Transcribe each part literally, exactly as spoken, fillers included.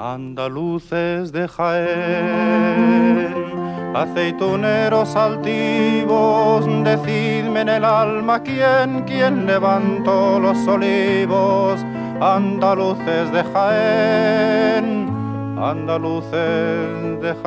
Andaluces de Jaén, aceituneros altivos, decidme en el alma quién, quién levantó los olivos. Andaluces de Jaén, andaluces de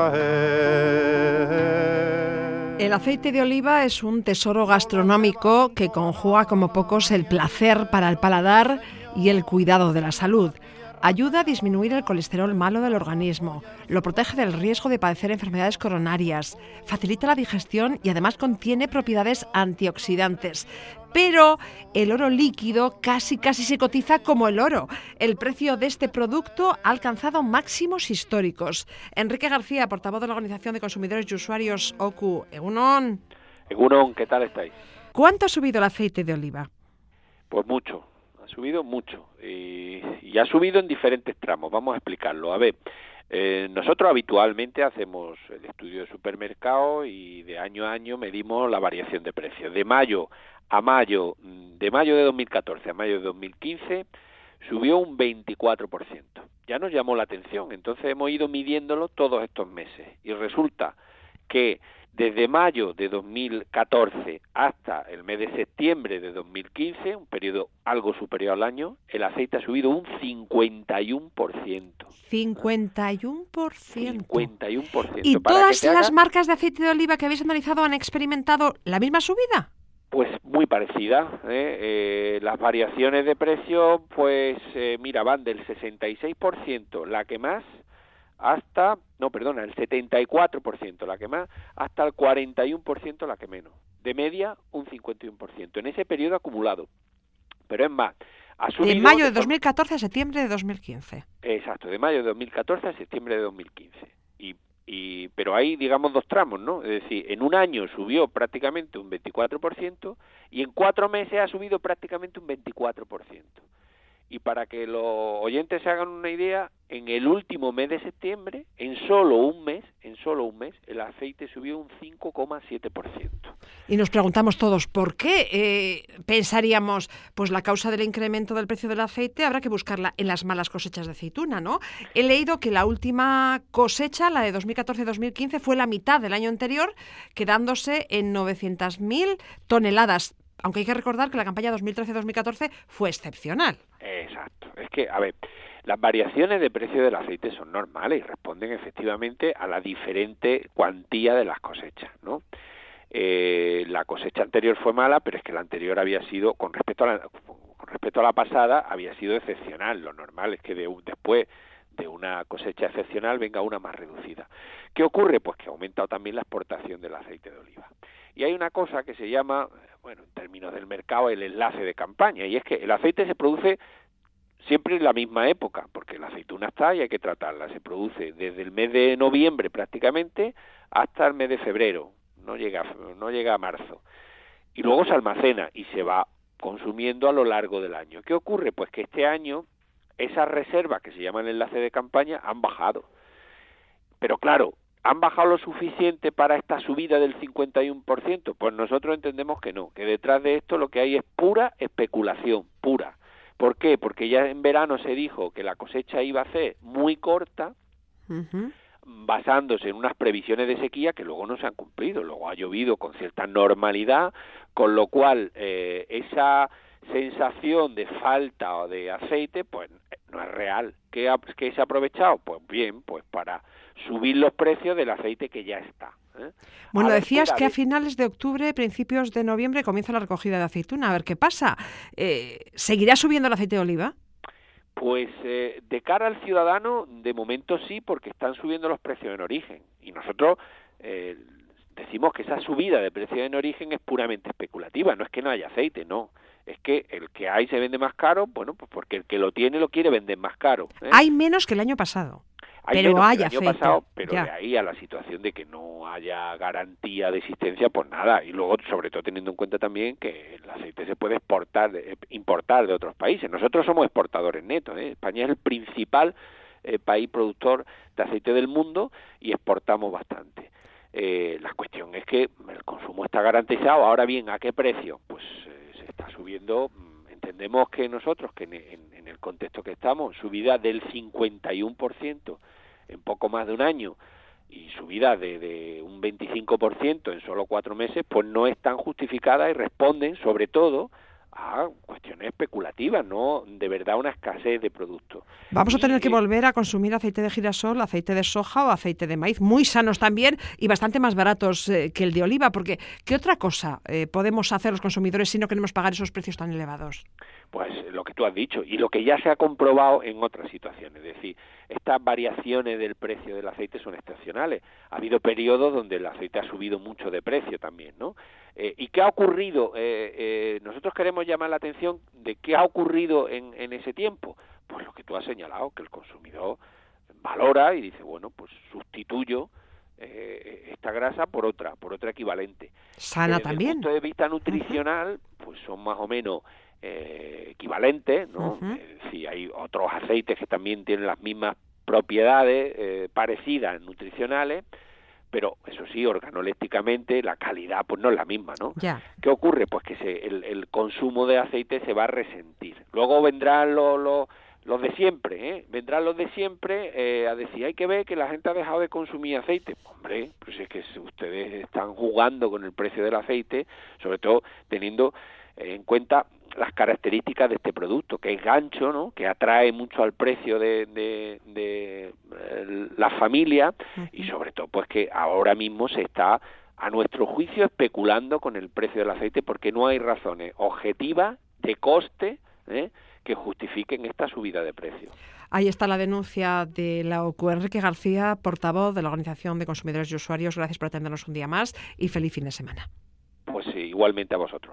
Jaén. El aceite de oliva es un tesoro gastronómico que conjuga como pocos el placer para el paladar y el cuidado de la salud. Ayuda a disminuir el colesterol malo del organismo, lo protege del riesgo de padecer enfermedades coronarias, facilita la digestión y además contiene propiedades antioxidantes. Pero el oro líquido casi casi se cotiza como el oro. El precio de este producto ha alcanzado máximos históricos. Enrique García, portavoz de la Organización de Consumidores y Usuarios O C U. Egunon. Egunon, ¿qué tal estáis? ¿Cuánto ha subido el aceite de oliva? Pues mucho. Ha subido mucho y, y ha subido en diferentes tramos, vamos a explicarlo. A ver, eh, nosotros habitualmente hacemos el estudio de supermercado y de año a año medimos la variación de precios. De mayo a mayo, de mayo de dos mil catorce a mayo de dos mil quince, subió un veinticuatro por ciento. Ya nos llamó la atención, entonces hemos ido midiéndolo todos estos meses y resulta que desde mayo de dos mil catorce hasta el mes de septiembre de dos mil quince, un periodo algo superior al año, el aceite ha subido un cincuenta y uno por ciento. cincuenta y uno por ciento. cincuenta y uno por ciento. ¿Y Para todas que te las hagas, marcas de aceite de oliva que habéis analizado han experimentado la misma subida? Pues muy parecida. ¿eh? Eh, las variaciones de precio, pues eh, mira, van del sesenta y seis por ciento, la que más, hasta, no, perdona, el setenta y cuatro por ciento la que más, hasta el cuarenta y uno por ciento la que menos. De media, un cincuenta y uno por ciento en ese periodo acumulado. Pero es más, ha subido... De mayo de de dos mil catorce a septiembre de dos mil quince. Exacto, de mayo de dos mil catorce a septiembre de dos mil quince. Y, y, pero hay, digamos, dos tramos, ¿no? Es decir, en un año subió prácticamente un veinticuatro por ciento y en cuatro meses ha subido prácticamente un veinticuatro por ciento. Y para que los oyentes se hagan una idea, en el último mes de septiembre, en solo un mes, en solo un mes, el aceite subió un cinco coma siete por ciento. Y nos preguntamos todos, ¿por qué? Eh, pensaríamos, pues la causa del incremento del precio del aceite habrá que buscarla en las malas cosechas de aceituna, ¿no? He leído que la última cosecha, la de dos mil catorce dos mil quince, fue la mitad del año anterior, quedándose en novecientas mil toneladas. Aunque hay que recordar que la campaña dos mil trece dos mil catorce fue excepcional. Exacto. Es que, a ver, las variaciones de precio del aceite son normales y responden efectivamente a la diferente cuantía de las cosechas, ¿no? Eh, la cosecha anterior fue mala, pero es que la anterior había sido, con respecto a la, con respecto a la pasada, había sido excepcional. Lo normal es que de, después de una cosecha excepcional venga una más reducida. ¿Qué ocurre? Pues que ha aumentado también la exportación del aceite de oliva. Y hay una cosa que se llama, bueno, en términos del mercado, el enlace de campaña, y es que el aceite se produce siempre en la misma época, porque la aceituna está y hay que tratarla. Se produce desde el mes de noviembre prácticamente hasta el mes de febrero, no llega, no llega a marzo. Y luego se almacena y se va consumiendo a lo largo del año. ¿Qué ocurre? Pues que este año esas reservas que se llaman enlace de campaña han bajado. Pero claro, ¿han bajado lo suficiente para esta subida del cincuenta y uno por ciento? Pues nosotros entendemos que no, que detrás de esto lo que hay es pura especulación, pura. ¿Por qué? Porque ya en verano se dijo que la cosecha iba a ser muy corta, uh-huh. basándose en unas previsiones de sequía que luego no se han cumplido. Luego ha llovido con cierta normalidad, con lo cual eh, esa sensación de falta o de aceite, pues no es real. ¿Qué, ha, ¿Qué se ha aprovechado? Pues bien, pues para subir los precios del aceite que ya está. ¿eh? Bueno, decías que a finales de octubre, principios de noviembre, comienza la recogida de aceituna. A ver qué pasa. Eh, ¿Seguirá subiendo el aceite de oliva? Pues eh, de cara al ciudadano, de momento sí, porque están subiendo los precios en origen. Y nosotros eh, decimos que esa subida de precios en origen es puramente especulativa. No es que no haya aceite, no. Es que el que hay se vende más caro, bueno, pues porque el que lo tiene lo quiere vender más caro. ¿eh? Hay menos que el año pasado. Hay pero menos hay que el año aceite, pasado, pero ya. de ahí a la situación de que no haya garantía de existencia, pues nada. Y luego, sobre todo teniendo en cuenta también que el aceite se puede exportar, de, importar de otros países. Nosotros somos exportadores netos, ¿eh? España es el principal eh, país productor de aceite del mundo y exportamos bastante. Eh, la cuestión es que el consumo está garantizado. Ahora bien, ¿a qué precio? Pues eh, se está subiendo entendemos que nosotros, que en, en, en el contexto que estamos, subida del cincuenta y uno por ciento en poco más de un año, y subida de, de un veinticinco por ciento en solo cuatro meses, pues no están justificadas y responden sobre todo a cuestiones especulativas, no de verdad una escasez de productos. Vamos a tener y, que volver a consumir aceite de girasol, aceite de soja o aceite de maíz, muy sanos también y bastante más baratos eh, que el de oliva, porque ¿qué otra cosa eh, podemos hacer los consumidores si no queremos pagar esos precios tan elevados? Pues lo que tú has dicho, y lo que ya se ha comprobado en otras situaciones, es decir, estas variaciones del precio del aceite son excepcionales. Ha habido periodos donde el aceite ha subido mucho de precio también, ¿no? Eh, ¿Y qué ha ocurrido? Eh, eh, nosotros queremos llamar la atención de qué ha ocurrido en, en ese tiempo. Pues lo que tú has señalado, que el consumidor valora y dice, bueno, pues sustituyo eh, esta grasa por otra, por otra equivalente. Sana Desde también. el punto de vista nutricional, pues son más o menos eh, equivalentes, ¿no? Uh-huh. Es decir, hay otros aceites que también tienen las mismas propiedades eh, parecidas nutricionales, pero eso sí, organolépticamente la calidad pues no es la misma, ¿no? Ya. ¿Qué ocurre? Pues que se, el, el consumo de aceite se va a resentir. Luego vendrán los, los, los de siempre, ¿eh? Vendrán los de siempre eh, a decir, hay que ver que la gente ha dejado de consumir aceite. Hombre, pues es que si ustedes están jugando con el precio del aceite, sobre todo teniendo en cuenta las características de este producto, que es gancho, ¿no? Que atrae mucho al precio de, de, de eh, la familia, uh-huh. Y sobre todo pues que ahora mismo se está, a nuestro juicio, especulando con el precio del aceite porque no hay razones objetivas de coste ¿eh? que justifiquen esta subida de precio. Ahí está la denuncia de la O C U. Enrique García, portavoz de la Organización de Consumidores y Usuarios, gracias por atendernos un día más y feliz fin de semana. Pues sí, igualmente a vosotros.